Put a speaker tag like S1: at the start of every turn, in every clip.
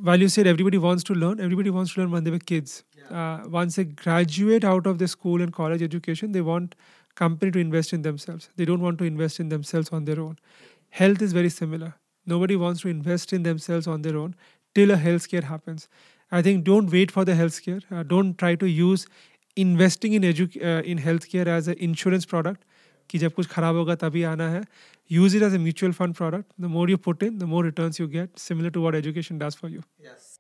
S1: while you said everybody wants to learn, everybody wants to learn when they were kids. Once they graduate out of the school and college education, they want company to invest in themselves. They don't want to invest in themselves on their own. Health is very similar. Nobody wants to invest in themselves on their own till a health scare happens. I think don't wait for the health scare. Don't try to use investing in healthcare as an insurance product. कि जब कुछ खराब होगा तभी आना है. Use it as a mutual fund product. The more you put in, the more returns you get, similar to what education does for you.
S2: Yes.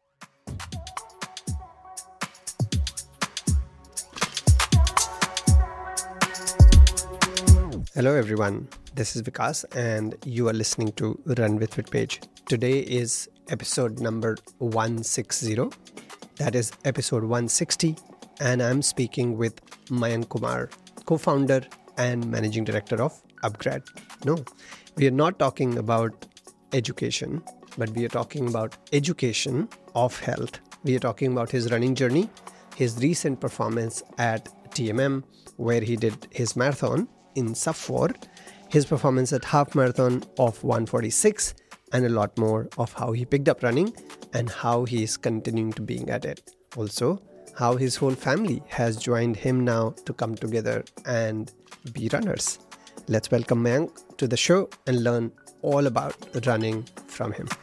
S2: Hello everyone, this is Vikas and you are listening to Run with FitPage. Today is episode number 160. That is episode 160 and I'm speaking with Mayank Kumar, co-founder and managing director of Upgrad. No, we are not talking about education, but we are talking about education of health. We are talking about his running journey, his recent performance at TMM, where he did his marathon in sub 4, his performance at half marathon of 146, and a lot more of how he picked up running and how he is continuing to being at it. Also, how his whole family has joined him now to come together and be runners. Let's welcome Mayank to the show and learn all about running from him.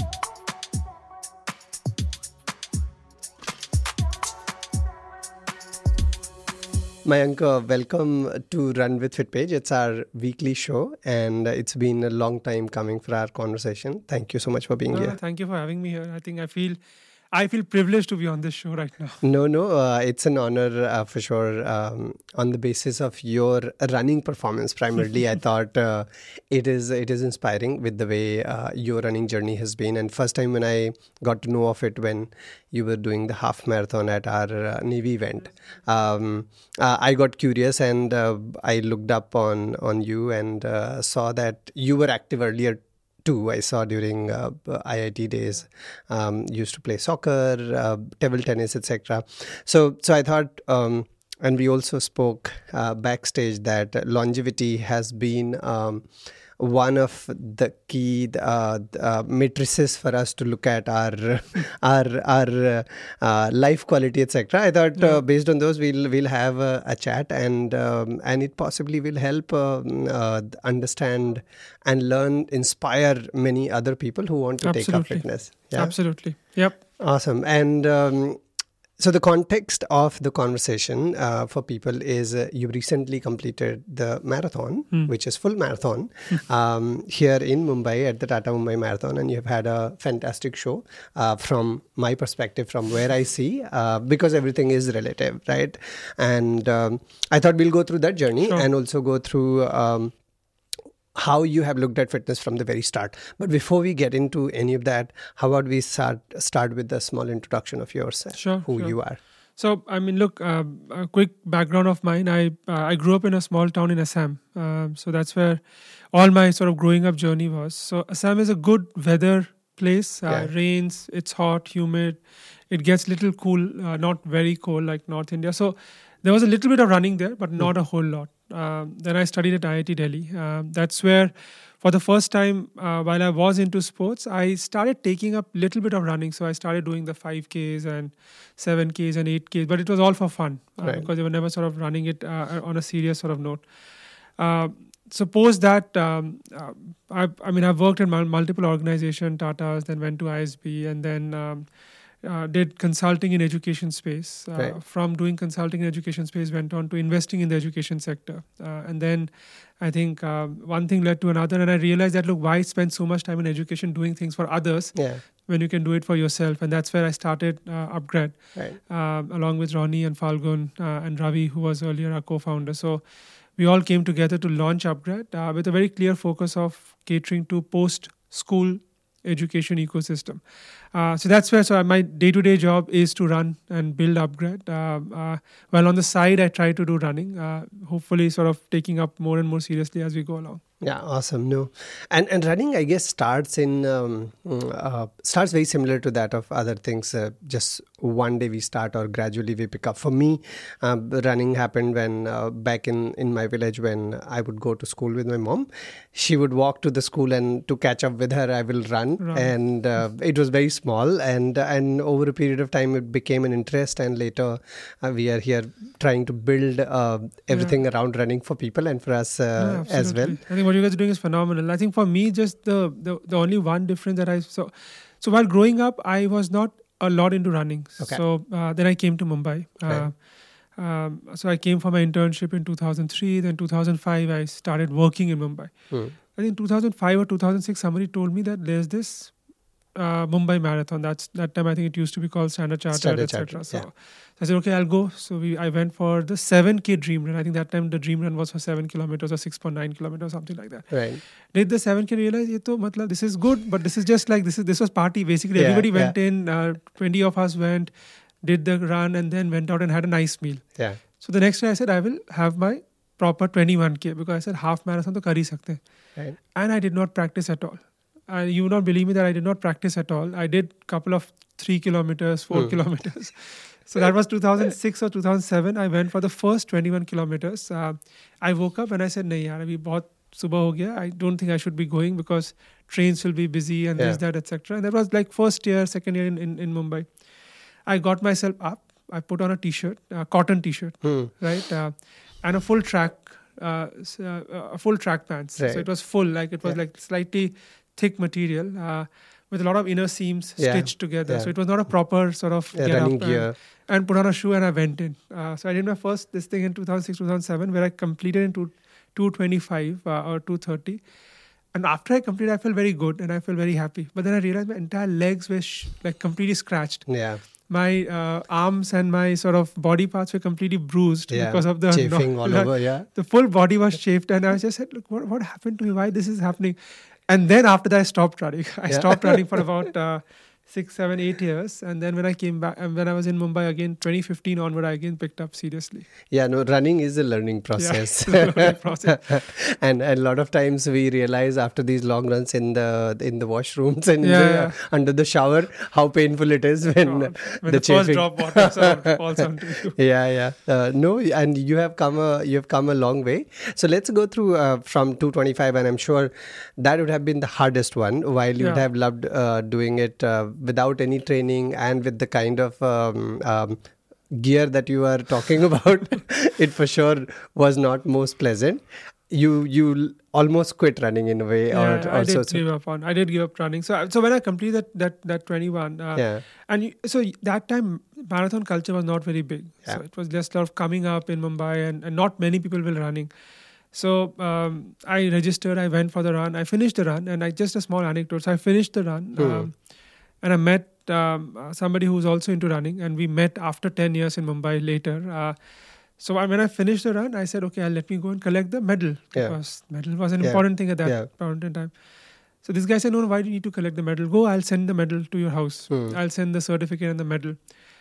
S2: Mayank, welcome to Run with FitPage. It's our weekly show and it's been a long time coming for our conversation. Thank you so much for being here.
S1: Thank you for having me here. I feel privileged to be on this show right now.
S2: No, it's an honor for sure. On the basis of your running performance, primarily, I thought it is inspiring with the way your running journey has been. And first time when I got to know of it, when you were doing the half marathon at our Navy event, I got curious and I looked up on you and saw that you were active earlier too. I saw during IIT days, used to play soccer, table tennis, etc. So I thought, and we also spoke backstage that longevity has been one of the key matrices for us to look at our life quality, etc. I thought based on those we'll have a chat and it possibly will help understand and learn, inspire many other people who want to take up fitness.
S1: Yeah? Absolutely. Yep.
S2: Awesome. And so the context of the conversation for people is you recently completed the marathon, which is full marathon, here in Mumbai at the Tata Mumbai Marathon, and you've had a fantastic show from my perspective, from where I see, because everything is relative, right? And I thought we'll go through that journey and also go through how you have looked at fitness from the very start. But before we get into any of that, how about we start with a small introduction of yourself, who you are.
S1: So, I mean, look, a quick background of mine. I grew up in a small town in Assam. So that's where all my sort of growing up journey was. So Assam is a good weather place. Rains, it's hot, humid. It gets little cool, not very cold like North India. So there was a little bit of running there, but not a whole lot. Then I studied at IIT Delhi. That's where, for the first time, while I was into sports, I started taking up a little bit of running. So I started doing the 5Ks and 7Ks and 8Ks, but it was all for fun because they were never sort of running it on a serious sort of note. Suppose that, I've worked in multiple organizations, Tata's, then went to ISB, and then did consulting in education space. From doing consulting in education space, went on to investing in the education sector. And then I think one thing led to another. And I realized that, look, why spend so much time in education doing things for others when you can do it for yourself? And that's where I started Upgrad, along with Ronnie and Falgun and Ravi, who was earlier our co-founder. So we all came together to launch Upgrad with a very clear focus of catering to post-school education ecosystem. So that's where my day-to-day job is to run and build Upgrad. While on the side, I try to do running, hopefully sort of taking up more and more seriously as we go along.
S2: Yeah, awesome. No, and running, I guess, starts very similar to that of other things. Just one day we start, or gradually we pick up. For me, running happened when back in my village, when I would go to school with my mom. She would walk to the school, and to catch up with her, I will run.
S1: Right.
S2: And it was very small, and over a period of time, it became an interest. And later, we are here trying to build everything around running for people and for us
S1: Yeah,
S2: as well.
S1: absolutely. I think what you guys are doing is phenomenal. I think for me, just the only one difference that I saw. So while growing up, I was not a lot into running.
S2: Okay.
S1: So then I came to Mumbai.
S2: Right.
S1: So I came for my internship in 2003. Then 2005, I started working in Mumbai. I think 2005 or 2006, somebody told me that there's this Mumbai Marathon. That time I think it used to be called Standard Chartered, etc. So I said, okay, I'll go. So I went for the 7K Dream Run. I think that time the Dream Run was for 7 kilometers or 6.9 kilometers, something like that.
S2: Right.
S1: Did the 7K, realize this is good, but this is just like this was party basically. Everybody went in, 20 of us went, did the run, and then went out and had a nice meal.
S2: Yeah.
S1: So the next day I said I will have my proper 21K, because I said half marathon to kar hi sakte hain.
S2: Right.
S1: And I did not practice at all. You would not believe me that I did not practice at all. I did a couple of 3 kilometers, 4 kilometers. So that was 2006 or 2007. I went for the first 21 kilometers. I woke up and I said, nahi yaar, abhi bahut subah ho gaya. I don't think I should be going because trains will be busy and this, that, etc. And that was like first year, second year in Mumbai. I got myself up. I put on a t-shirt, cotton t-shirt, right? And a full track pants.
S2: Right.
S1: So it was full, like it was like slightly thick material with a lot of inner seams stitched together. So it was not a proper sort of get
S2: running
S1: up
S2: gear.
S1: and put on a shoe, and I went in. So I did my first this thing in 2006, 2007, where I completed in 225 or 230. And after I completed, I felt very good and I felt very happy. But then I realized my entire legs were like completely scratched.
S2: Yeah.
S1: My arms and my sort of body parts were completely bruised because of the
S2: chafing all over. Yeah.
S1: The full body was chafed, and I just said, "Look, what happened to me? Why this is happening?" And then after that, I stopped running. I stopped running for about 6, 7, 8 years, and then when I came back, and when I was in Mumbai again, 2015 onward, I again picked up seriously.
S2: Yeah, no, running is a learning process.
S1: Yeah, it's a learning process.
S2: And a lot of times we realize after these long runs in the washrooms and under the shower how painful it is when
S1: the first drop water falls onto you.
S2: Yeah. No, and you have come a long way. So let's go through from 225, and I'm sure that would have been the hardest one, while you would have loved doing it without any training and with the kind of gear that you are talking about. It for sure was not most pleasant. You almost quit running in a way.
S1: I did give up running. So when I completed that 21, so that time marathon culture was not very big. So it was just sort of coming up in Mumbai, and not many people were running. So I registered, I went for the run, I finished the run, and just a small anecdote. So I finished the run, and I met somebody who was also into running, and we met after 10 years in Mumbai later. So when I finished the run, I said, okay, let me go and collect the medal, because medal was an important thing at that point in time. So this guy said, no, why do you need to collect the medal? Go, I'll send the medal to your house. I'll send the certificate and the medal.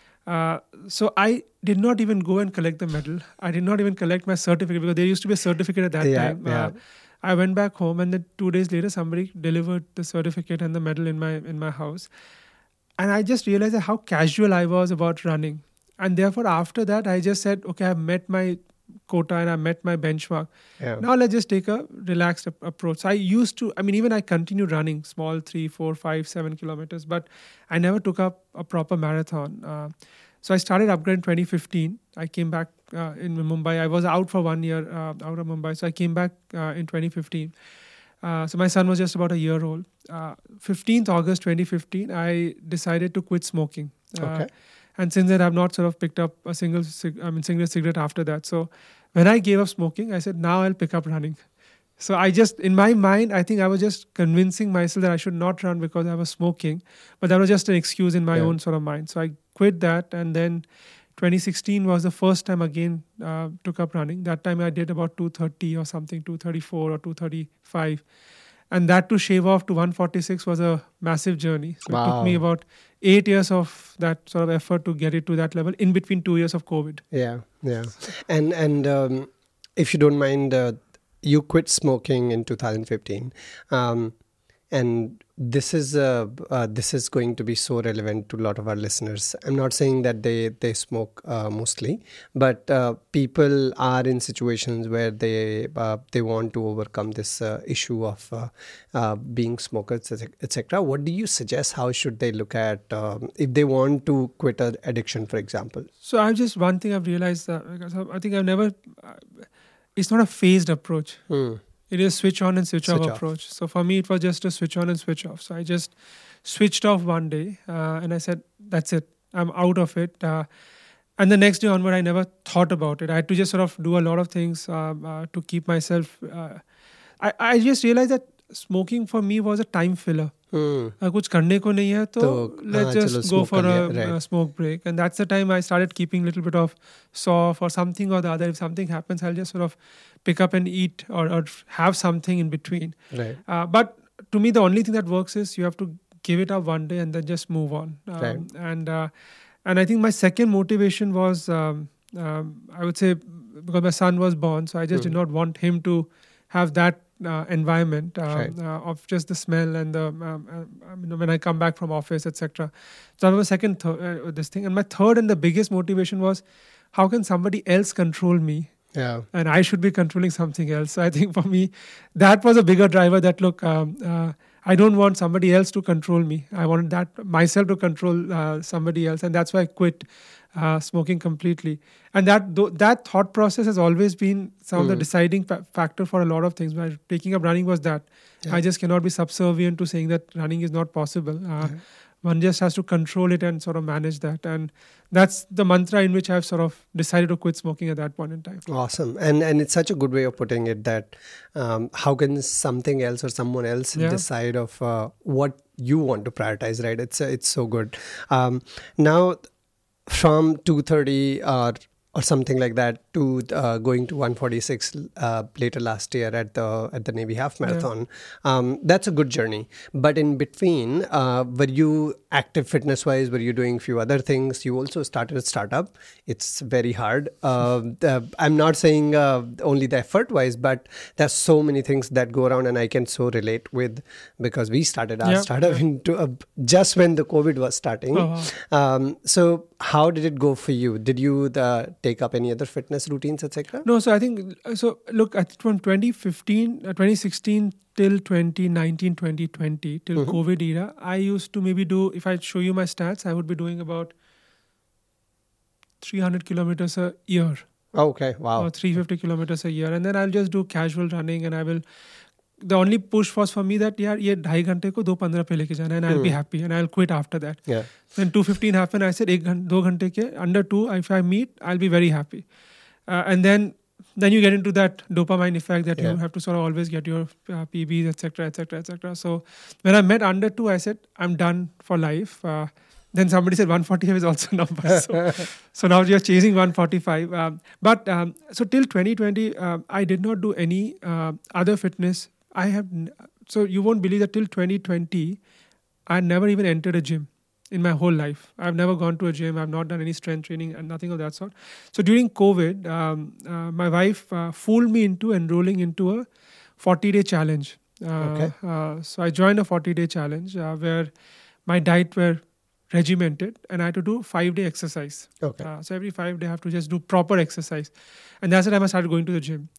S1: So I did not even go and collect the medal. I did not even collect my certificate, because there used to be a certificate at that time. I went back home, and then 2 days later, somebody delivered the certificate and the medal in my house. And I just realized how casual I was about running. And therefore, after that, I just said, okay, I've met my quota and I met my benchmark. Now let's just take a relaxed approach. So even I continued running small 3, 4, 5, 7 kilometers, but I never took up a proper marathon. So I started Upgrade in 2015. I came back in Mumbai. I was out for 1 year out of Mumbai. So I came back in 2015. So my son was just about a year old. 15th August 2015, I decided to quit smoking. And since then, I've not sort of picked up a single cigarette after that. So when I gave up smoking, I said, now I'll pick up running. So in my mind, I think I was just convincing myself that I should not run because I was smoking. But that was just an excuse in my own sort of mind. So I quit that. And then 2016 was the first time again took up running. That time I did about 230 or something, 234 or 235. And that to shave off to 146 was a massive journey. So it took me about 8 years of that sort of effort to get it to that level, in between 2 years of COVID.
S2: Yeah. And if you don't mind, you quit smoking in 2015, and this is going to be so relevant to a lot of our listeners. I'm not saying that they smoke mostly, but people are in situations where they want to overcome this issue of being smokers, etc. What do you suggest? How should they look at if they want to quit an addiction, for example?
S1: So I've just one thing I've realized that because I think I've never. It's not a phased approach. It is switch on and switch off approach. So for me, it was just a switch on and switch off. So I just switched off one day and I said, that's it. I'm out of it. And the next day onward, I never thought about it. I had to just sort of do a lot of things to keep myself. I just realized that smoking for me was a time filler. कुछ करने को नहीं है तो let's just go for a smoke break. And that's the time I started keeping a little bit of soft or something or the other. If something happens, I'll just sort of pick up and eat or have something in between.
S2: Right.
S1: But to me, the only thing that works is you have to give it up one day and then just move on.
S2: Right.
S1: And I think my second motivation was, I would say, because my son was born, so I just did not want him to have that environment of just the smell and the when I come back from office, etc. So that was my second this thing. And my third and the biggest motivation was, how can somebody else control me?
S2: Yeah.
S1: And I should be controlling something else. So I think for me, that was a bigger driver that, look, I don't want somebody else to control me. I wanted that myself to control somebody else. And that's why I quit smoking completely. And that thought process has always been some of the deciding factor for a lot of things. When taking up running was that I just cannot be subservient to saying that running is not possible. One just has to control it and sort of manage that. And that's the mantra in which I've sort of decided to quit smoking at that point in time.
S2: Awesome. And it's such a good way of putting it that how can something else or someone else decide of what you want to prioritize, right? It's so good. Now, from 230 or something like that to going to 146 later last year at the Navy Half Marathon. That's a good journey. But in between, were you active fitness wise? Were you doing a few other things? You also started a startup. It's very hard. I'm not saying only the effort wise, but there's so many things that go around, and I can so relate with, because we started our startup into just when the COVID was starting. So how did it go for you? Did you take up any other fitness routines, etc.?
S1: No, so I think, look, from 2016 till 2019, 2020, till COVID era, I used to maybe do, if I show you my stats, I would be doing about 300 kilometers a year.
S2: Okay, wow.
S1: Or 350 kilometers a year. And then I'll just do casual running, and the only push was for me that, ye 2.5 घंटे को 2:15 पे लेके जाना, and I'll be happy, and I'll quit after that.
S2: Yeah.
S1: Then 2:15 happened, I said 2 घंटे के under 2, if I meet, I'll be very happy. And then you get into that dopamine effect that you have to sort of always get your PBs, etc., etc., etc. So when I met under 2, I said, I'm done for life. Then somebody said 145 is also a number. So now you're chasing 145. So till 2020, I did not do any other fitness. So you won't believe that till 2020, I never even entered a gym in my whole life. I've never gone to a gym. I've not done any strength training and nothing of that sort. So during COVID, my wife fooled me into enrolling into a 40-day challenge. So I joined a 40-day challenge where my diet were regimented, and I had to do 5-day exercise. So every 5 days I have to just do proper exercise. And that's the time I started going to the gym.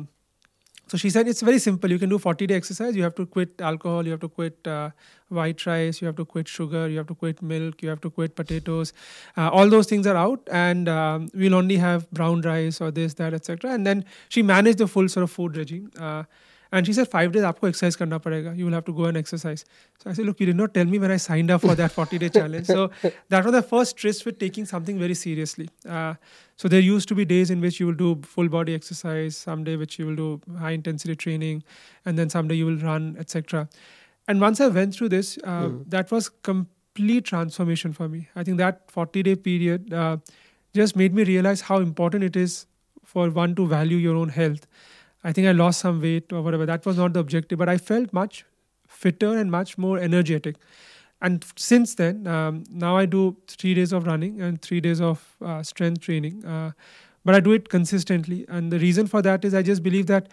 S1: So she said, it's very simple. You can do 40-day exercise. You have to quit alcohol. You have to quit white rice. You have to quit sugar. You have to quit milk. You have to quit potatoes. All those things are out. And we'll only have brown rice or this, that, etc. And then she managed the full sort of food regime. And she said, 5 days, aapko exercise karna padega. You will have to go and exercise. So I said, look, you did not tell me when I signed up for that 40-day challenge. So that was the first tryst with taking something very seriously. So there used to be days in which you will do full body exercise, some day which you will do high intensity training, and then someday you will run, etc. And once I went through this, that was complete transformation for me. I think that 40-day period just made me realize how important it is for one to value your own health. I think I lost some weight or whatever. That was not the objective, but I felt much fitter and much more energetic. And since then, now I do 3 days of running and 3 days of strength training. But I do it consistently. And the reason for that is I just believe that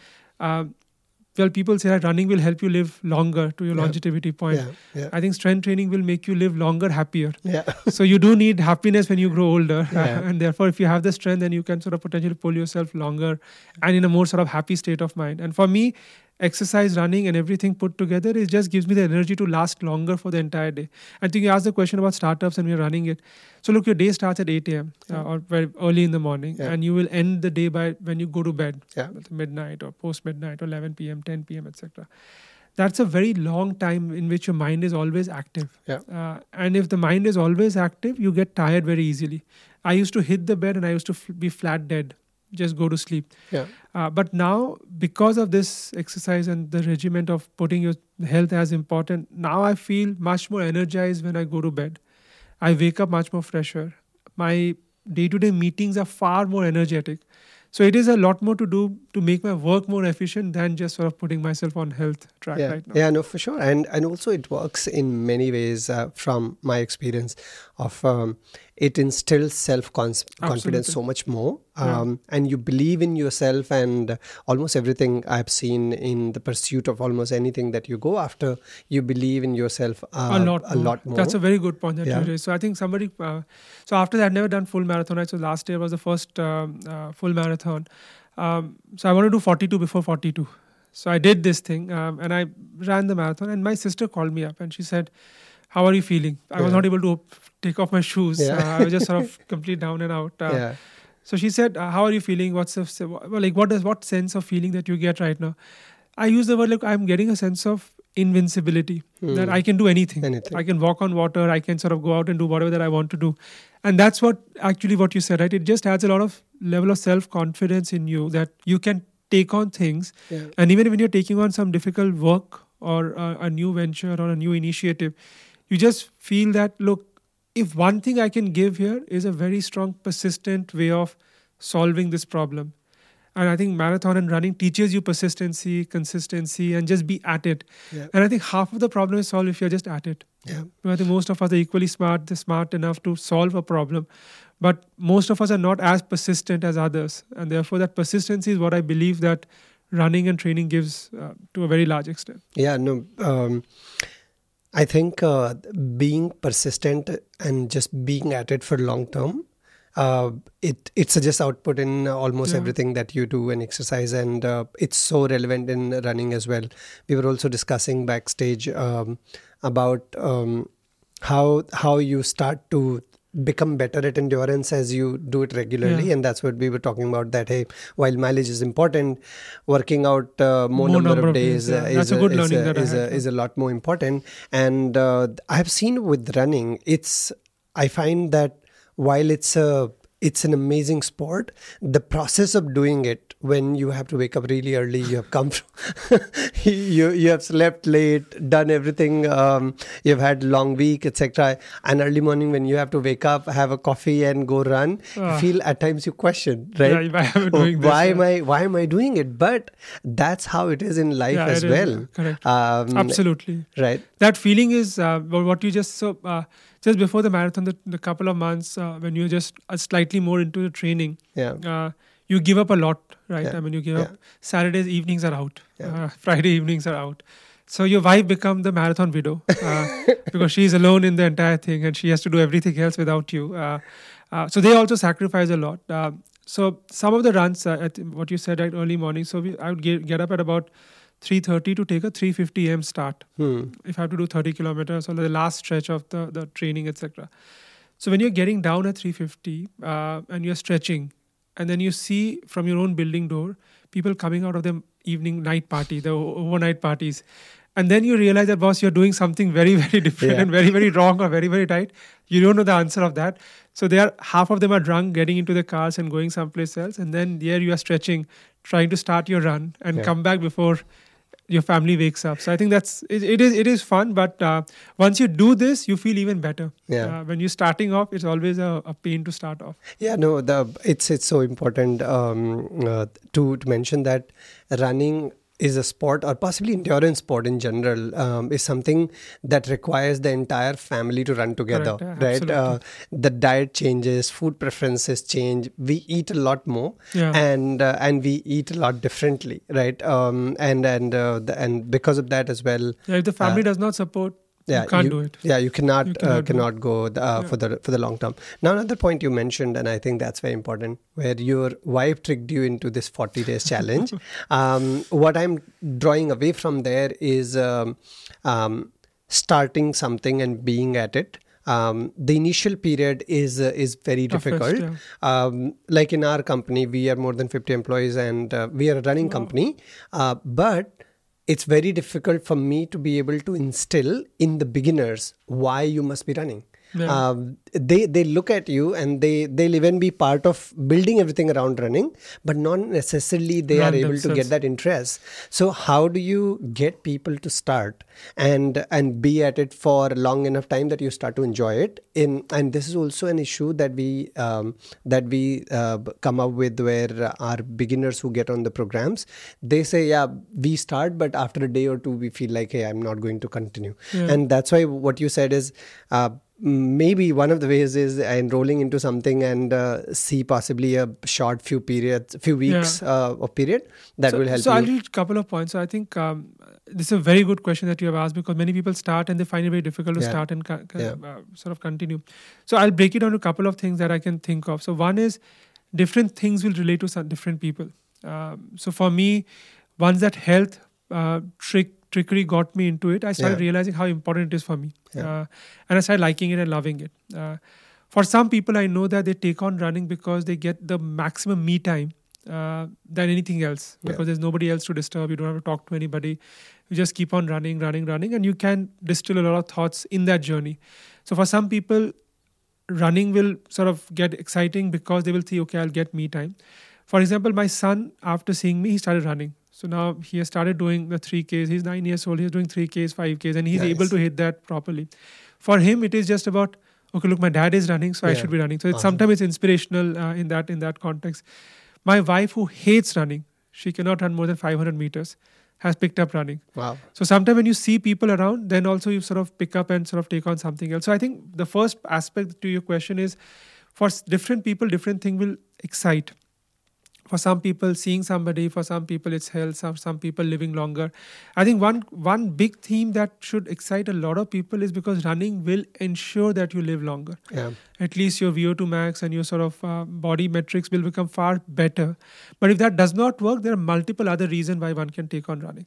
S1: Well, people say that running will help you live longer, to your longevity point. I think strength training will make you live longer, happier. So you do need happiness when you grow older. And therefore, if you have the strength, then you can sort of potentially pull yourself longer and in a more sort of happy state of mind. And for me, exercise, running and everything put together, it just gives me the energy to last longer for the entire day. I think you asked the question about startups and we're running it. So look, your day starts at 8 a.m. Or very early in the morning, and you will end the day by when you go to bed, midnight or post midnight or 11 p.m., 10 p.m., etc. That's a very long time in which your mind is always active. And if the mind is always active, you get tired very easily. I used to hit the bed and I used to be flat dead, just go to sleep. But now, because of this exercise and the regiment of putting your health as important, now I feel much more energized when I go to bed. I wake up much more fresher. My day-to-day meetings are far more energetic. So it is a lot more to do to make my work more efficient than just sort of putting myself on health track right now.
S2: Yeah, no, for sure. And also it works in many ways from my experience of it instills self-confidence so much more. And you believe in yourself, and almost everything I've seen in the pursuit of almost anything that you go after, you believe in yourself a lot more.
S1: That's a very good point that you raised. So I think somebody, so after that, I'd never done full marathon, right? So last year was the first full marathon. So I want to do 42 before 42. So I did this thing and I ran the marathon, and my sister called me up and she said, "How are you feeling?" I was not able to take off my shoes. I was just sort of completely down and out. So she said, "How are you feeling? What sense of feeling that you get right now?" I use the word like I'm getting a sense of invincibility, that I can do anything. I can walk on water. I can sort of go out and do whatever that I want to do. And that's what you said, right? It just adds a lot of level of self-confidence in you that you can take on things. And even when you're taking on some difficult work or a new venture or a new initiative, you just feel that, look, if one thing I can give here is a very strong, persistent way of solving this problem. And I think marathon and running teaches you persistency, consistency, and just be at it. And I think half of the problem is solved if you're just at it. I think most of us are equally smart. They're smart enough to solve a problem. But most of us are not as persistent as others. And therefore, that persistency is what I believe that running and training gives to a very large extent.
S2: I think being persistent and just being at it for long term, it suggests output in almost everything that you do and exercise, and it's so relevant in running as well. We were also discussing backstage about how you start to become better at endurance as you do it regularly, and that's what we were talking about, that hey, while mileage is important, working out more number of days is a lot more important. And I've seen with running, I find that while it's an amazing sport, the process of doing it, when you have to wake up really early, you have come from you have slept late, done everything, you've had long week, etc. And early morning when you have to wake up, have a coffee and go run, you feel at times you question, right? Why am I doing it? But that's how it is in life as well.
S1: Correct. Absolutely.
S2: Right.
S1: That feeling is what you just just before the marathon, the couple of months when you're just slightly more into the training, you give up a lot, right? I mean, you give up. Saturdays evenings are out. Friday evenings are out. So your wife becomes the marathon widow because she's alone in the entire thing and she has to do everything else without you. So they also sacrifice a lot. So some of the runs, what you said, right, early morning. So I would get up at about 3:30 to take a 3:50 a.m. start. If I have to do 30 kilometers or the last stretch of the training, etc. So when you're getting down at 3:50 and you're stretching, and then you see from your own building door people coming out of the evening night party, the overnight parties, and then you realize that, boss, you're doing something very, very different and very, very wrong or very, very tight. You don't know the answer of that. So half of them are drunk, getting into the cars and going someplace else, and then there you are stretching, trying to start your run and come back before your family wakes up. So I think it is fun, but once you do this, you feel even better. When you're starting off, it's always a pain to start off. It's
S2: so important to mention that running is a sport, or possibly endurance sport in general, is something that requires the entire family to run together,
S1: Correct,
S2: right? The diet changes, food preferences change. We eat a lot more, and we eat a lot differently, right? And because of that as well.
S1: If the family does not support, you can't do it.
S2: Yeah, you cannot go for the long term. Now, another point you mentioned, and I think that's very important, where your wife tricked you into this 40 days challenge. What I'm drawing away from there is starting something and being at it. The initial period is very difficult. Like in our company, we are more than 50 employees, and we are a running company, but it's very difficult for me to be able to instill in the beginners why you must be running. They look at you, and they'll even be part of building everything around running, but not necessarily they are able to get that interest. So how do you get people to start and be at it for a long enough time that you start to enjoy it? And this is also an issue that we come up with, where our beginners who get on the programs, they say, yeah, we start, but after a day or two we feel like, hey, I'm not going to continue. And that's why what you said is maybe one of the ways is enrolling into something and see possibly a short few weeks of period that will help you.
S1: So I'll read a couple of points. So I think this is a very good question that you have asked, because many people start and they find it very difficult to start and sort of continue. So I'll break it down to a couple of things that I can think of. So one is, different things will relate to some different people. So for me, once that health trickery got me into it, I started realizing how important it is for me. And I started liking it and loving it. For some people, I know that they take on running because they get the maximum me time than anything else, because there's nobody else to disturb. You don't have to talk to anybody. You just keep on running, and you can distill a lot of thoughts in that journey. So for some people, running will sort of get exciting because they will think, okay, I'll get me time. For example, my son, after seeing me, he started running. So now he has started doing the 3Ks. He's 9 years old. He's doing 3Ks, 5Ks, and he's able to hit that properly. For him, it is just about, okay, look, my dad is running, so I should be running. So sometimes it's inspirational in that context. My wife, who hates running, she cannot run more than 500 meters, has picked up running.
S2: Wow.
S1: So sometimes when you see people around, then also you sort of pick up and sort of take on something else. So I think the first aspect to your question is, for different people, different thing will excite. For some people, seeing somebody. For some people, it's health. Some people living longer. I think one big theme that should excite a lot of people is because running will ensure that you live longer. At least your VO2 max and your sort of body metrics will become far better. But if that does not work, there are multiple other reasons why one can take on running.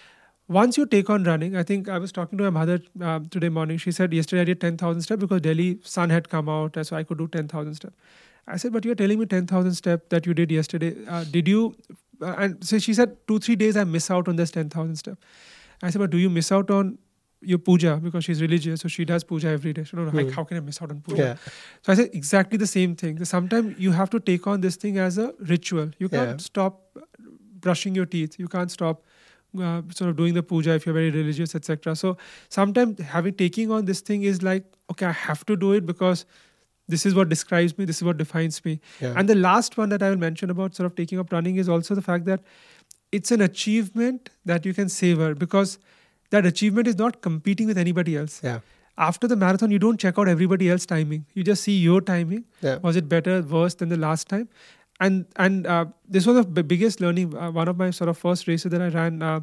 S1: Once you take on running, I think I was talking to my mother today morning. She said, yesterday I did 10,000 steps because Delhi sun had come out, so I could do 10,000 steps. I said, but you're telling me 10,000 steps that you did yesterday. Did you? And so she said, 2-3 days I miss out on this 10,000 steps. I said, but do you miss out on your puja? Because she's religious, so she does puja every day. So, no, how can I miss out on puja? So I said, exactly the same thing. Sometimes you have to take on this thing as a ritual. You can't stop brushing your teeth. You can't stop sort of doing the puja if you're very religious, etc. So sometimes taking on this thing is like, okay, I have to do it because this is what describes me, this is what defines me. And the last one that I will mention about sort of taking up running is also the fact that it's an achievement that you can savor, because that achievement is not competing with anybody else. After the marathon, you don't check out everybody else's timing. You just see your timing. Was it better, worse than the last time? And this was the biggest learning. One of my sort of first races that I ran,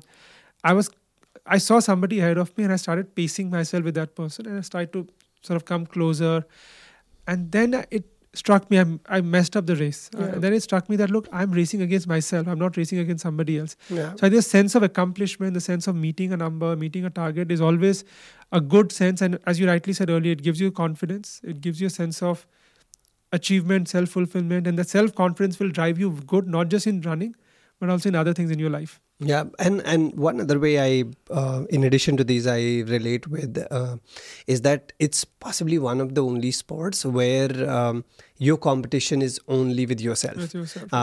S1: I saw somebody ahead of me, and I started pacing myself with that person, and I started to sort of come closer. And then it struck me, I messed up the race. And then it struck me that, look, I'm racing against myself. I'm not racing against somebody else. So I think the sense of accomplishment, the sense of meeting a number, meeting a target is always a good sense. And as you rightly said earlier, it gives you confidence. It gives you a sense of achievement, self-fulfillment. And that self-confidence will drive you good, not just in running, but also in other things in your life.
S2: Yeah, and one other way in addition to these, I relate with is that it's possibly one of the only sports where your competition is only with yourself.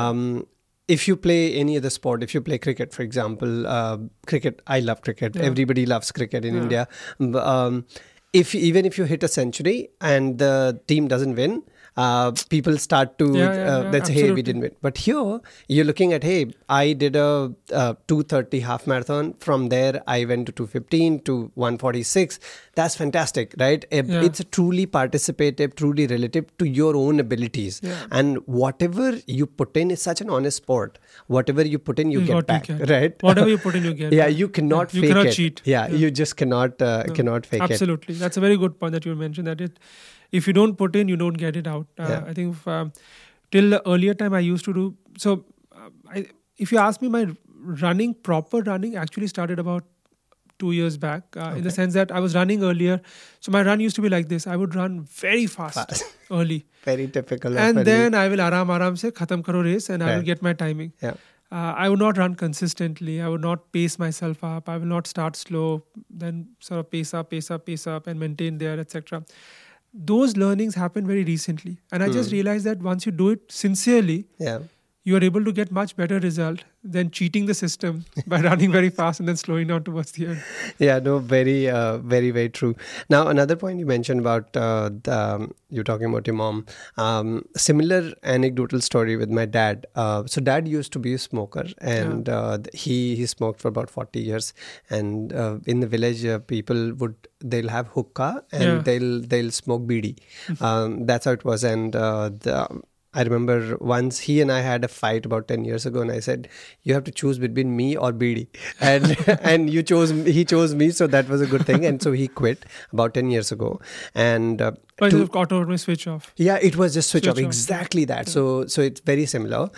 S2: If you play any other sport, if you play cricket, for example, cricket, I love cricket. Everybody loves cricket in India. Even if you hit a century and the team doesn't win, people start to let's say, hey, we
S1: absolutely.
S2: didn't win. But here you're looking at, hey, I did a 2:30 half marathon. From there I went to 2:15 to 1:46. That's fantastic, right? It's a truly participative, truly relative to your own abilities. And whatever you put in is such an honest sport. Whatever you put in, you get back, right?
S1: Whatever you put in, you get.
S2: Yeah, you cannot fake
S1: you cannot
S2: it.
S1: cheat.
S2: You just cannot fake it.
S1: Absolutely. That's a very good point that you mentioned, that if you don't put in, you don't get it out. I think till the earlier time I used to do, so if you ask me, my proper running actually started about 2 years back, in the sense that I was running earlier. So my run used to be like this. I would run very fast. Early.
S2: Very typical.
S1: And then I will aram se khatam karo race, and I will get my timing.
S2: Yeah.
S1: I would not run consistently. I would not pace myself up. I will not start slow, then sort of pace up and maintain there, etc. Those learnings happened very recently. And I just realized that once you do it sincerely, you are able to get much better result than cheating the system by running very fast and then slowing down towards the end.
S2: Yeah, no, very, very true. Now, another point you mentioned about you're talking about your mom. Similar anecdotal story with my dad. So dad used to be a smoker, and he smoked for about 40 years. And in the village, they'll have hookah and they'll smoke bidi. That's how it was. And I remember once he and I had a fight about 10 years ago, and I said, you have to choose between me or bidi. And and he chose me, so that was a good thing. And so he quit about 10 years ago. And
S1: auto switch off.
S2: Yeah, it was just switch off. Exactly that. Yeah. So it's very similar.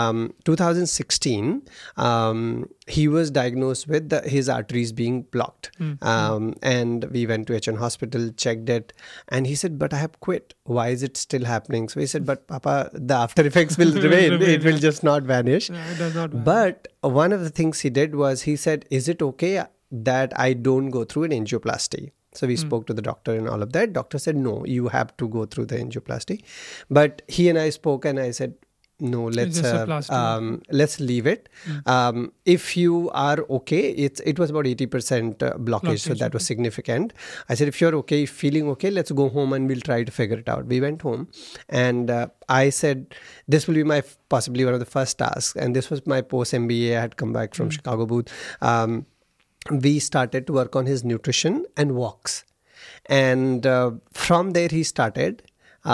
S2: 2016, he was diagnosed with his arteries being blocked. And we went to HN hospital, checked it, and he said, but I have quit. Why is it still happening? So he said, but Papa, the after effects will remain. It will just not vanish.
S1: Yeah, it does not vanish.
S2: But one of the things he did was, he said, is it okay that I don't go through an angioplasty? So we spoke to the doctor and all of that. Doctor said, no, you have to go through the angioplasty. But he and I spoke, and I said, no, let's leave it. If you are okay, it was about 80% blockage, so that was significant. I said, if you're okay, feeling okay, let's go home and we'll try to figure it out. We went home, and I said, this will be possibly one of the first tasks. And this was my post-MBA. I had come back from Chicago booth. We started to work on his nutrition and walks. And from there he started.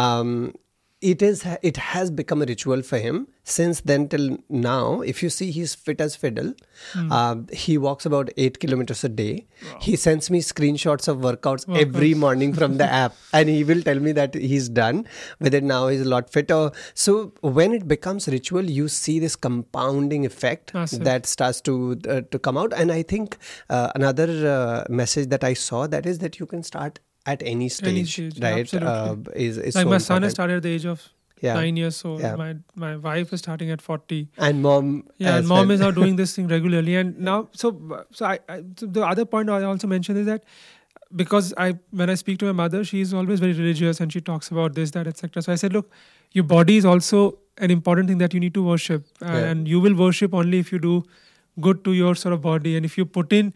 S2: It has become a ritual for him since then till now. If you see, he's fit as fiddle. He walks about 8 kilometers a day. Wow. He sends me screenshots of workouts every morning from the app, and he will tell me that he's done with it now. He's a lot fitter. So when it becomes ritual, you see this compounding effect that starts to come out. And I think another message that I saw, that is that you can start at any stage, right? Is
S1: like
S2: so
S1: my
S2: important.
S1: son has started at the age of 9 years old. My wife is starting at 40.
S2: And mom.
S1: And mom is now doing this thing regularly. And now, so the other point I also mentioned is that because when I speak to my mother, she's always very religious and she talks about this, that, etc. So I said, look, your body is also an important thing that you need to worship. And you will worship only if you do good to your sort of body. And if you put in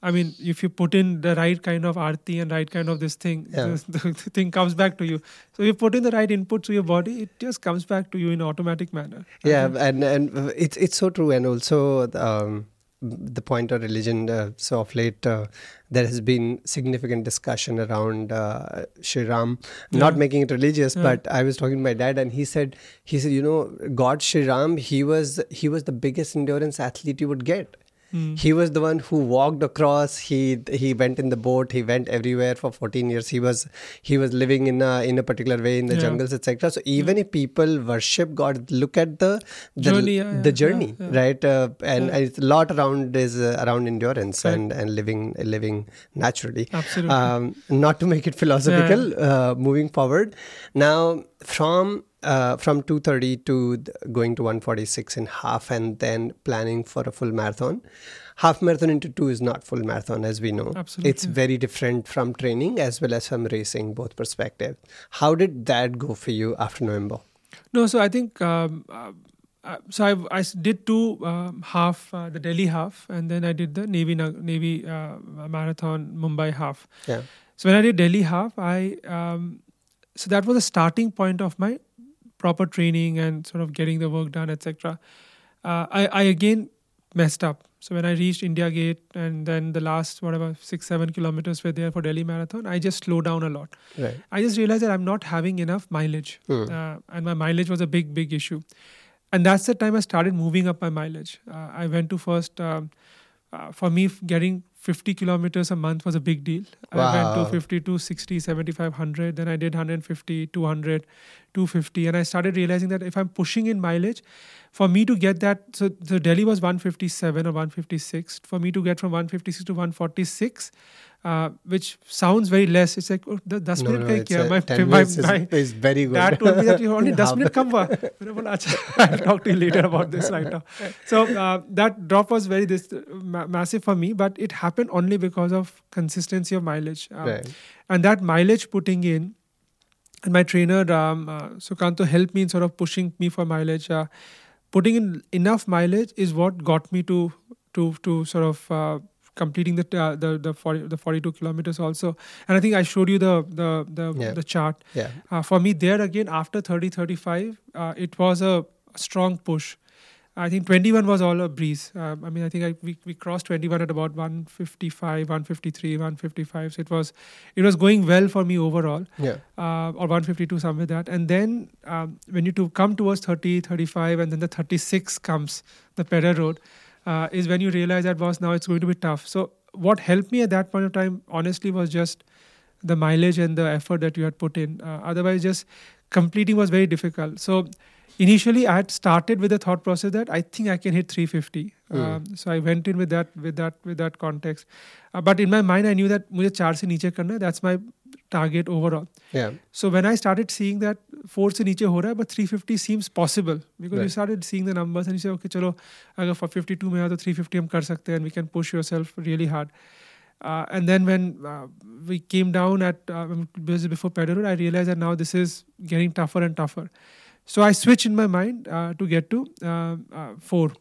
S1: the right kind of arti and right kind of this thing, the thing comes back to you. So you put in the right input to your body, it just comes back to you in an automatic manner.
S2: Yeah, and it's so true. And also the point of religion, so of late there has been significant discussion around Shri Ram, not making it religious, but I was talking to my dad, and he said, God Shri Ram, he was the biggest endurance athlete you would get. He was the one who walked across. He went in the boat. He went everywhere for 14 years. He was living in a particular way in the jungles, etc. So even if people worship God, look at the journey, right? And it's a lot around endurance and living naturally.
S1: Absolutely.
S2: Not to make it philosophical. Moving forward now from 2:30 to going to 1:46 in half, and then planning for a full marathon. Half marathon into 2 is not full marathon, as we know.
S1: Absolutely.
S2: It's very different from training as well as from racing, both perspectives. How did that go for you after November?
S1: No, so I think I did 2 half, the Delhi half, and then I did the Navy marathon Mumbai half.
S2: Yeah.
S1: So when I did Delhi half, So that was the starting point of my proper training and sort of getting the work done, etc. I again messed up. So when I reached India Gate and then the last whatever 6-7 kilometers were there for Delhi Marathon, I just slowed down a lot.
S2: Right.
S1: I just realized that I'm not having enough mileage, and my mileage was a big issue. And that's the time I started moving up my mileage. I went to first. For me, getting 50 kilometers a month was a big deal.
S2: Wow.
S1: I went to 52, 60, 75, 100. Then I did 150, 200, 250. And I started realizing that if I'm pushing in mileage, for me to get that, so Delhi was 157 or 156. For me to get from 156 to 146, which sounds very less. It's like, oh, 10 minute ka hi kiya?
S2: 10 minutes is very good.
S1: Dad told me that you only 10 minute kam hua. I'll talk to you later about this right now. So that drop was very massive for me, but it happened only because of consistency of mileage.
S2: Right.
S1: And that mileage putting in, and my trainer, Sukanto, helped me in sort of pushing me for mileage. Putting in enough mileage is what got me to sort of completing the 42 kilometers also. And I think I showed you the chart.
S2: Yeah.
S1: For me there again, after 30-35, it was a strong push. I think 21 was all a breeze. I mean, I think we crossed 21 at about 155, 153, 155. So it was going well for me overall.
S2: Yeah.
S1: Or 152, somewhere that. And then when you come towards 30, 35, and then the 36 comes, the Pedder Road, is when you realize that, boss, now it's going to be tough. So what helped me at that point of time, honestly, was just the mileage and the effort that you had put in. Otherwise, just completing was very difficult. So initially, I had started with the thought process that I think I can hit 350. So I went in with that context. But in my mind, I knew that मुझे 4 से नीचे करना है. That's my target overall.
S2: Yeah.
S1: So when I started seeing that 4 से नीचे हो रहा है, but 350 seems possible because you started seeing the numbers and you say, okay, चलो अगर 52 में है तो 350 हम कर सकते हैं, and we can push yourself really hard. And then when we came down at before Pedder Road, I realized that now this is getting tougher and tougher. So I switched in my mind to get to 4.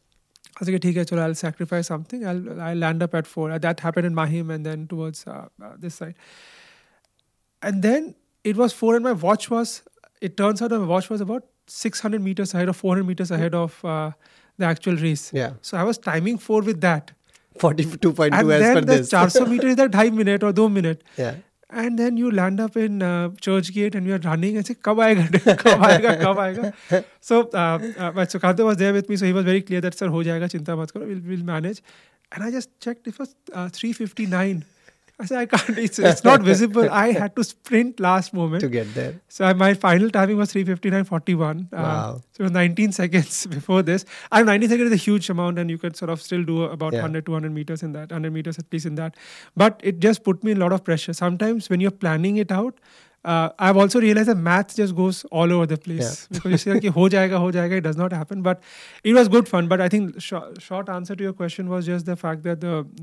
S1: I was like, okay, chalo, I'll sacrifice something. I'll land up at 4. That happened in Mahim and then towards this side. And then it was 4 and my watch was, it turns out my watch was about 600 meters ahead or 400 meters ahead of the actual race.
S2: Yeah.
S1: So I was timing 4 with that.
S2: 42.2
S1: and
S2: as per this.
S1: And then the 400 meters is like 2.5 minutes or 2 minutes.
S2: Yeah.
S1: And then you land up in Churchgate and you're running and say, Kab aayega? So but Sukanta was there with me, so he was very clear that, sir, ho jayega, chinta mat karo, we'll manage. And I just checked, it was 3:59. I said, I can't, it's not visible. I had to sprint last moment
S2: to get there.
S1: So my final timing was 3:59.41.
S2: Wow.
S1: So it was 19 seconds before this. 19 seconds is a huge amount, and you could sort of still do about 100, 200 meters in that, 100 meters at least in that. But it just put me in a lot of pressure. Sometimes when you're planning it out, I've also realized that math just goes all over the place. Because you say, okay, ho jayega, it does not happen. But it was good fun. But I think short answer to your question was just the fact that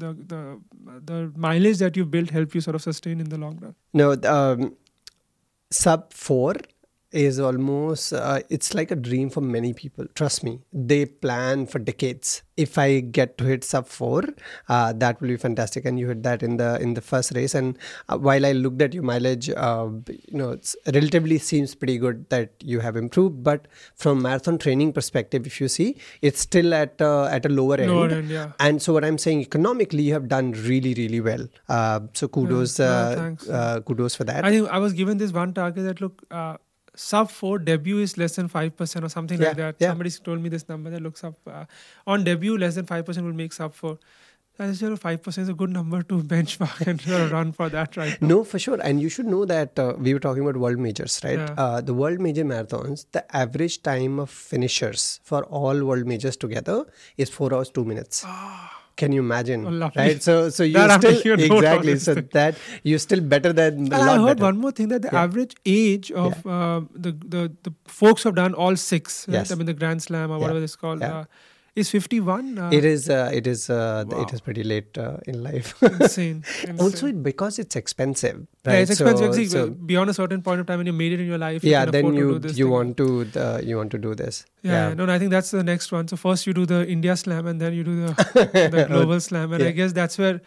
S1: the mileage that you built helped you sort of sustain in the long run.
S2: No, sub 4 is almost, it's like a dream for many people. Trust me, they plan for decades. If I get to hit sub 4, that will be fantastic. And you hit that in the first race. And while I looked at your mileage, it's relatively seems pretty good that you have improved. But from marathon training perspective, if you see, it's still at a lower end.
S1: Lower end, yeah.
S2: And so what I'm saying, economically, you have done really, really well. So kudos, kudos for that.
S1: I think I was given this one target that, look, sub 4 debut is less than 5% or something like that.
S2: Yeah.
S1: Somebody told me this number that looks up on debut, less than 5% will make sub 4. I said, 5% is a good number to benchmark and sort of run for that right now.
S2: No, for sure. And you should know that we were talking about world majors, right?
S1: Yeah.
S2: The world major marathons, the average time of finishers for all world majors together is 4 hours, 2 minutes. Can you imagine?
S1: Oh,
S2: right? So you still exactly. So that you're still better than.
S1: I heard one more thing, that the average age of the folks who have done all 6, right?
S2: Yes.
S1: I mean the Grand Slam or whatever it's called, is 51.
S2: It is pretty late in life.
S1: Insane.
S2: Also, because it's expensive. Right?
S1: Yeah, it's expensive. So beyond a certain point of time when you made it in your life,
S2: then
S1: you
S2: want to do this.
S1: Yeah. No, I think that's the next one. So first you do the India Slam and then you do the global slam, and I guess that's where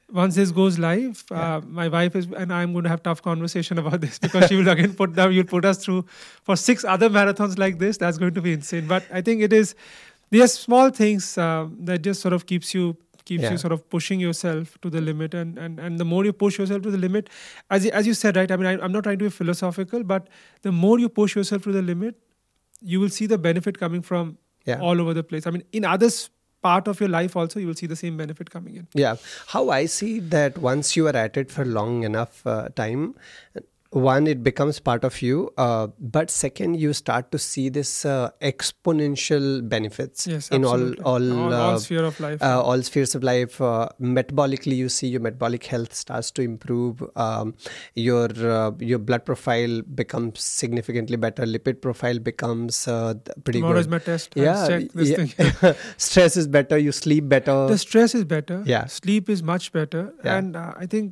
S1: once this goes live, my wife and I'm going to have tough conversation about this, because she will again you'll put us through for 6 other marathons like this. That's going to be insane. But I think there's small things that just sort of keeps you sort of pushing yourself to the limit, and the more you push yourself to the limit, as you said, right? I mean, I'm not trying to be philosophical, but the more you push yourself to the limit, you will see the benefit coming from all over the place. I mean, in others part of your life also, you will see the same benefit coming in.
S2: Yeah. How I see that, once you are at it for long enough time, one, it becomes part of you, but second, you start to see this exponential benefits in all
S1: sphere of life.
S2: All spheres of life. Metabolically, you see your metabolic health starts to improve. Your blood profile becomes significantly better. Lipid profile becomes pretty
S1: Tomorrow
S2: good.
S1: Is my test.
S2: Thing. Stress is better. You sleep better.
S1: The stress is better.
S2: Yeah.
S1: Sleep is much better. Yeah. And I think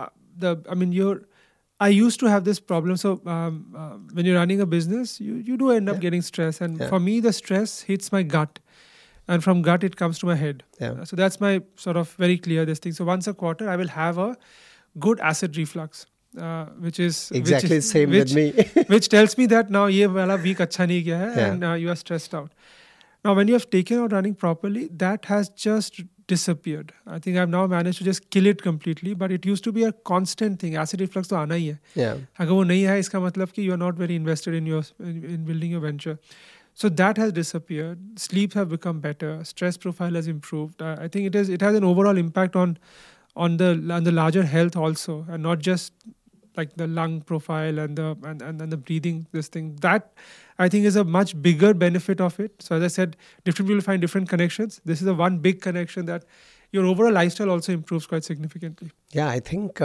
S1: I used to have this problem. So when you're running a business, you do end up getting stress. And for me, the stress hits my gut. And from gut, it comes to my head.
S2: Yeah.
S1: So that's my sort of very clear this thing. So once a quarter, I will have a good acid reflux. Which is
S2: exactly same with me.
S1: Which tells me that now ye wala week acha nahi gaya hai, and you are stressed out. Now, when you have taken out running properly, that has just disappeared. I think I've now managed to just kill it completely, but it used to be a constant thing. Acid reflux to aana hi hai.
S2: Yeah.
S1: Agar wo nahi hai, iska matlab ki you are not very invested in building your venture. So that has disappeared. Sleep have become better. Stress profile has improved. I think it has an overall impact on the larger health also, and not just like the lung profile and the breathing, this thing. That I think is a much bigger benefit of it. So as I said, different people find different connections. This is the one big connection, that your overall lifestyle also improves quite significantly.
S2: Yeah, I think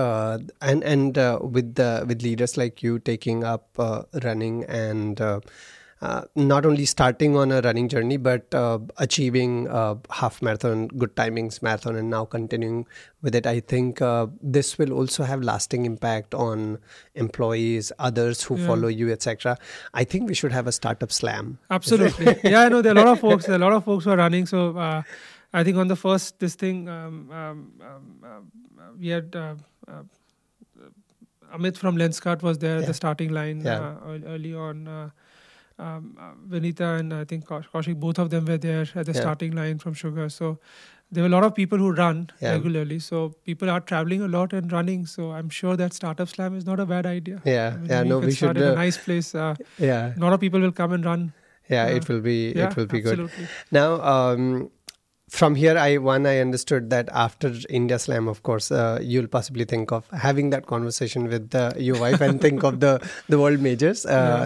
S2: with leaders like you taking up running and not only starting on a running journey, but achieving half marathon, good timings marathon, and now continuing with it, I think this will also have lasting impact on employees, others who follow you, etc. I think we should have a startup slam.
S1: Absolutely. Yeah, I know there are a lot of folks. There are a lot of folks who are running. So I think on the first we had Amit from Lenskart was there at the starting line early on. Vinita and I think Kaushik, both of them were there at the starting line from Sugar. So there were a lot of people who run regularly. So people are traveling a lot and running. So I'm sure that Startup Slam is not a bad idea.
S2: We should.
S1: In a nice place. A lot of people will come and run.
S2: It will be
S1: absolutely
S2: good. Now, from here, I understood that after India Slam, of course, you'll possibly think of having that conversation with your wife and think of the world majors.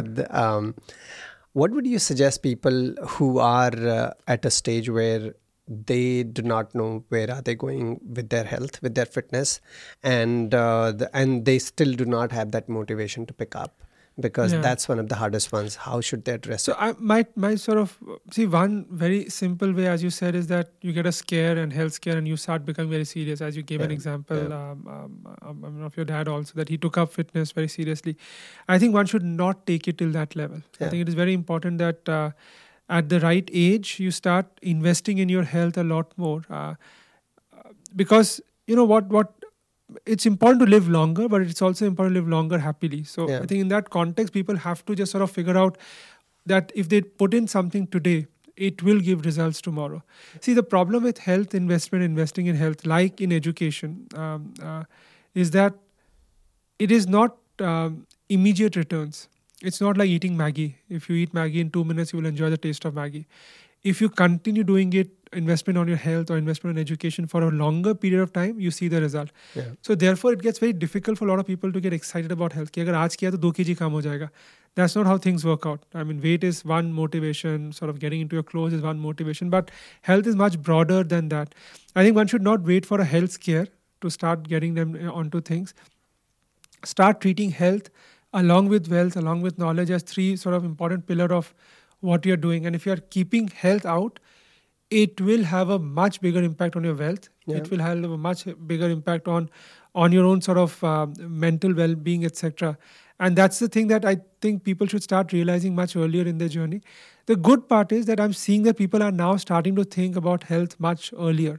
S2: What would you suggest people who are at a stage where they do not know where are they going with their health, with their fitness, and they still do not have that motivation to pick up? Because that's one of the hardest ones. How should they address it?
S1: So my sort of, one very simple way, as you said, is that you get a scare and health scare and you start becoming very serious. As you gave an example of your dad also, that he took up fitness very seriously. I think one should not take it till that level. I think it is very important that at the right age, you start investing in your health a lot more. Because, you know, what it's important to live longer, but it's also important to live longer happily. So I think in that context, people have to just sort of figure out that if they put in something today, it will give results tomorrow. See, the problem with health investment, investing in health, like in education, is that it is not immediate returns. It's not like eating Maggie. If you eat Maggie in 2 minutes, you will enjoy the taste of Maggie. If you continue doing it, investment on your health or investment on education for a longer period of time, you see the result. So therefore, it gets very difficult for a lot of people to get excited about health. Ki agar aaj kiya to 2 kg kam ho jayega. That's not how things work out. I mean, weight is one motivation, sort of getting into your clothes is one motivation, but health is much broader than that. I think one should not wait for a health scare to start getting them onto things. Start treating health along with wealth, along with knowledge as 3 sort of important pillars of what you're doing. And if you're keeping health out, it will have a much bigger impact on your wealth. It will have a much bigger impact on your own sort of mental well-being, etc. And that's the thing that I think people should start realizing much earlier in their journey. The good part is that I'm seeing that people are now starting to think about health much earlier.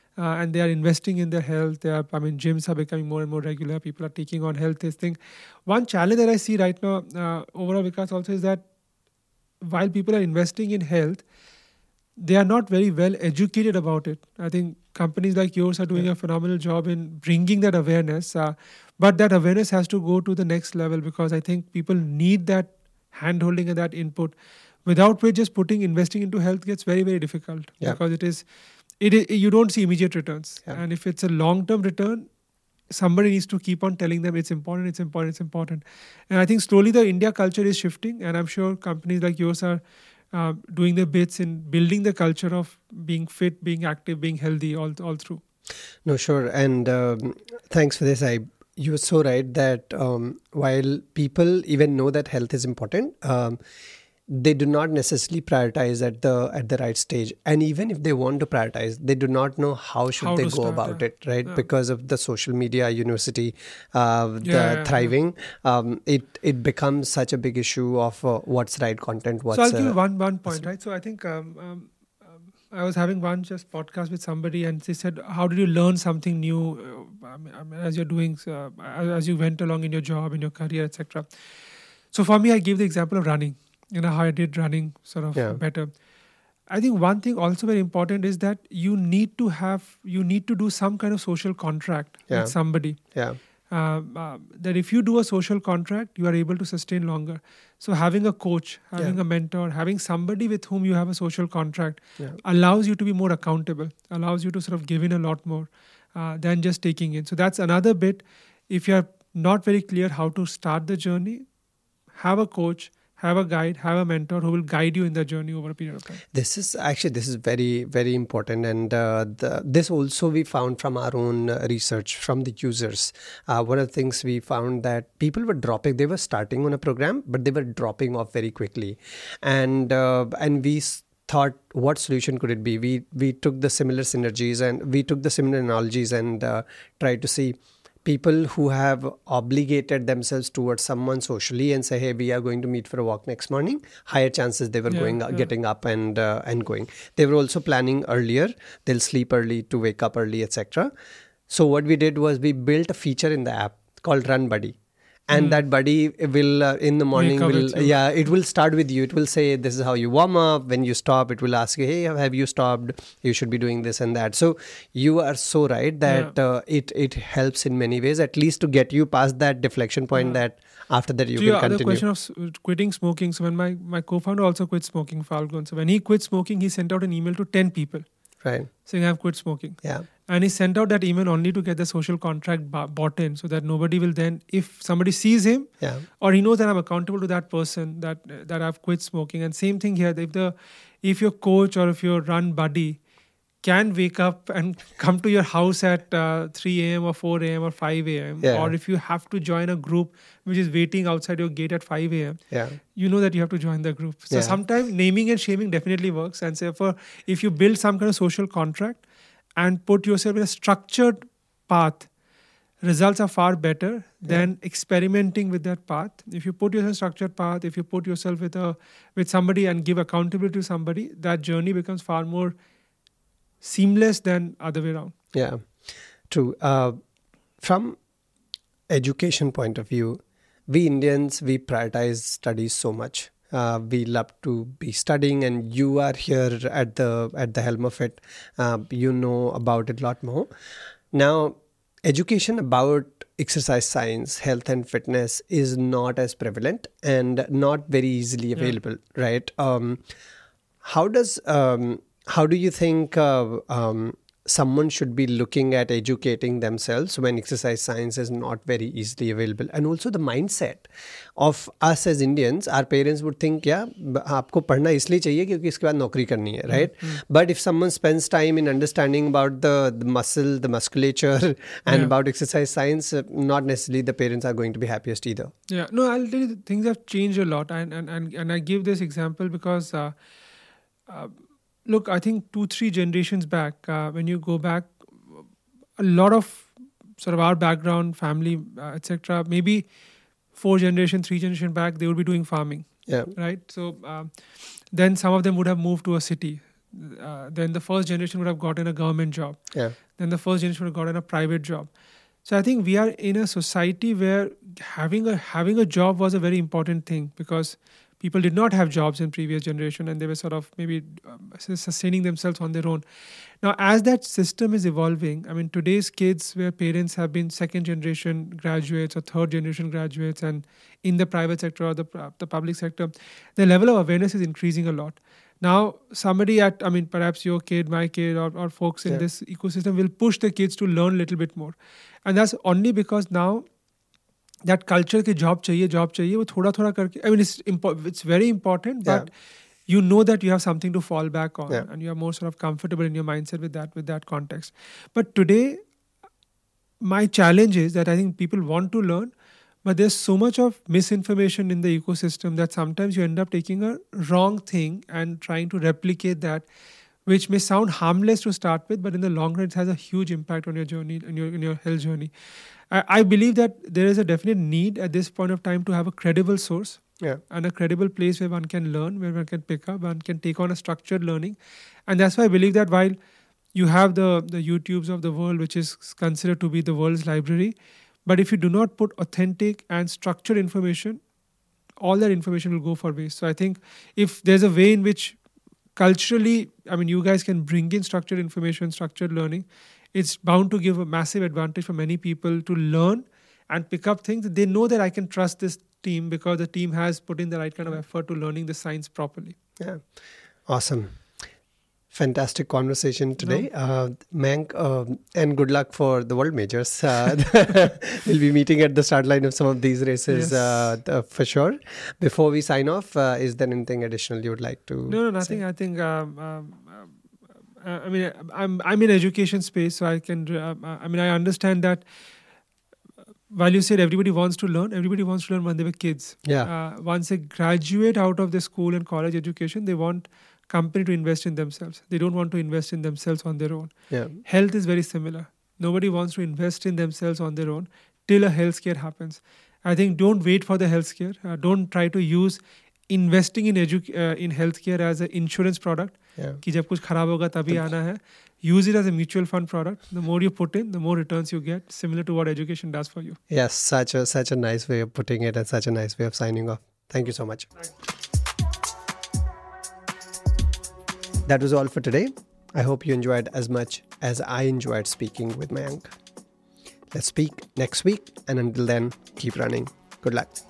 S1: and they are investing in their health. Gyms are becoming more and more regular. People are taking on health this thing. One challenge that I see right now, overall, Vikas, also is that while people are investing in health, they are not very well educated about it. I think companies like yours are doing a phenomenal job in bringing that awareness. But that awareness has to go to the next level, because I think people need that hand-holding and that input, without which just investing into health gets very, very difficult, because it is you don't see immediate returns. And if it's a long-term return, somebody needs to keep on telling them it's important, it's important, it's important. And I think slowly the India culture is shifting, and I'm sure companies like yours are doing their bits in building the culture of being fit, being active, being healthy all through.
S2: No, sure. And thanks for this. You were so right that while people even know that health is important, they do not necessarily prioritize at the right stage. And even if they want to prioritize, they do not know how they go about it, right? Yeah. Because of the social media university thriving, it becomes such a big issue of what's right content.
S1: So I'll give you one point, right? So I think I was having one just podcast with somebody, and they said, how did you learn something new as you're doing, as you went along in your job, in your career, etc. So for me, I gave the example of running. How I did running sort of better. I think one thing also very important is that you need to do some kind of social contract with somebody. That if you do a social contract, you are able to sustain longer. So having a coach, having a mentor, having somebody with whom you have a social contract allows you to be more accountable, allows you to sort of give in a lot more than just taking in. So that's another bit. If you're not very clear how to start the journey, have a coach, have a guide, have a mentor who will guide you in the journey over a period of time.
S2: This is very, very important. And this also we found from our own research from the users. One of the things we found that people were dropping, they were starting on a program, but they were dropping off very quickly. And we thought, what solution could it be? We took the similar synergies and we took the similar analogies and tried to see people who have obligated themselves towards someone socially and say, hey, we are going to meet for a walk next morning, higher chances they were getting up and going. They were also planning earlier. They'll sleep early to wake up early, etc. So what we did was we built a feature in the app called Run Buddy. And that buddy will, in the morning, it will start with you. It will say, this is how you warm up. When you stop, it will ask you, hey, have you stopped? You should be doing this and that. So you are so right that it helps in many ways, at least to get you past that deflection point that after that you can continue.
S1: The question of quitting smoking. So when my co-founder also quit smoking, Falgun. So when he quit smoking, he sent out an email to 10 people.
S2: Right.
S1: Saying, I've quit smoking.
S2: Yeah.
S1: And he sent out that email only to get the social contract bought in, so that nobody will then, if somebody sees him or he knows that I'm accountable to that person, that I've quit smoking. And same thing here, if your coach or if your run buddy can wake up and come to your house at 3 a.m. or 4 a.m. or 5 a.m. Or if you have to join a group which is waiting outside your gate at 5 a.m., you know that you have to join the group. So sometimes naming and shaming definitely works. And therefore, if you build some kind of social contract and put yourself in a structured path, results are far better than experimenting with that path. If you put yourself in a structured path, if you put yourself with somebody and give accountability to somebody, that journey becomes far more seamless than other way around.
S2: Yeah, true. From education point of view, we Indians, we prioritize studies so much. We love to be studying, and you are here at the helm of it. You know about it a lot more. Now, education about exercise science, health and fitness is not as prevalent and not very easily available, right? How do you think someone should be looking at educating themselves when exercise science is not very easily available? And also the mindset of us as Indians, our parents would think, आपको पढ़ना इसलिए चाहिए क्योंकि इसके बाद नौकरी करनी है, right? But if someone spends time in understanding about the muscle, the musculature and about exercise science, not necessarily the parents are going to be happiest either.
S1: Yeah, no, I'll tell you, things have changed a lot. And I give this example because look, I think 2-3 generations back, when you go back, a lot of sort of our background, family, etc., maybe 3 generations back, they would be doing farming.
S2: Yeah.
S1: Right. So then some of them would have moved to a city. then the first generation would have gotten a government job.
S2: Yeah.
S1: Then the first generation would have gotten a private job. So I think we are in a society where having a job was a very important thing, because people did not have jobs in previous generation, and they were sort of maybe sustaining themselves on their own. Now, as that system is evolving, I mean, today's kids where parents have been second generation graduates or third generation graduates, and in the private sector or the public sector, the level of awareness is increasing a lot. Now, somebody perhaps your kid, my kid, or folks in this ecosystem will push the kids to learn a little bit more. And that's only because now that culture ke job chahiye, wo thoda karke, I mean, it's very important, but you know that you have something to fall back on, and you are more sort of comfortable in your mindset with that context. But today, my challenge is that I think people want to learn, but there's so much of misinformation in the ecosystem that sometimes you end up taking a wrong thing and trying to replicate that, which may sound harmless to start with, but in the long run, it has a huge impact on your journey, in your health journey. I believe that there is a definite need at this point of time to have a credible source and a credible place where one can learn, where one can pick up, one can take on a structured learning. And that's why I believe that while you have the YouTubes of the world, which is considered to be the world's library, but if you do not put authentic and structured information, all that information will go for waste. So I think if there's a way in which culturally, I mean, you guys can bring in structured information, structured learning, it's bound to give a massive advantage for many people to learn and pick up things that they know that I can trust this team because the team has put in the right kind of effort to learning the science properly.
S2: Yeah. Awesome. Fantastic conversation today. Mayank, and good luck for the World Majors. We'll be meeting at the start line of some of these races for sure. Before we sign off, is there anything additional you would like to
S1: No, nothing. Say? I think, I mean, I'm in education space, so I can, I understand that while you said everybody wants to learn when they were kids.
S2: Yeah.
S1: Once they graduate out of the school and college education, they want company to invest in themselves. They don't want to invest in themselves on their own.
S2: Yeah.
S1: Health is very similar. Nobody wants to invest in themselves on their own till a health scare happens. I think don't wait for the health scare. Don't try to use investing in healthcare as an insurance product. कि जब कुछ खराब होगा तभी आना है. Use it as a mutual fund product. The more you put in, the more returns you get, similar to what education does for you.
S2: Yes, such a nice way of putting it and such a nice way of signing off. Thank you so much. That was all for today. I hope you enjoyed as much as I enjoyed speaking with Mayank. Let's speak next week, and until then, keep running. Good luck.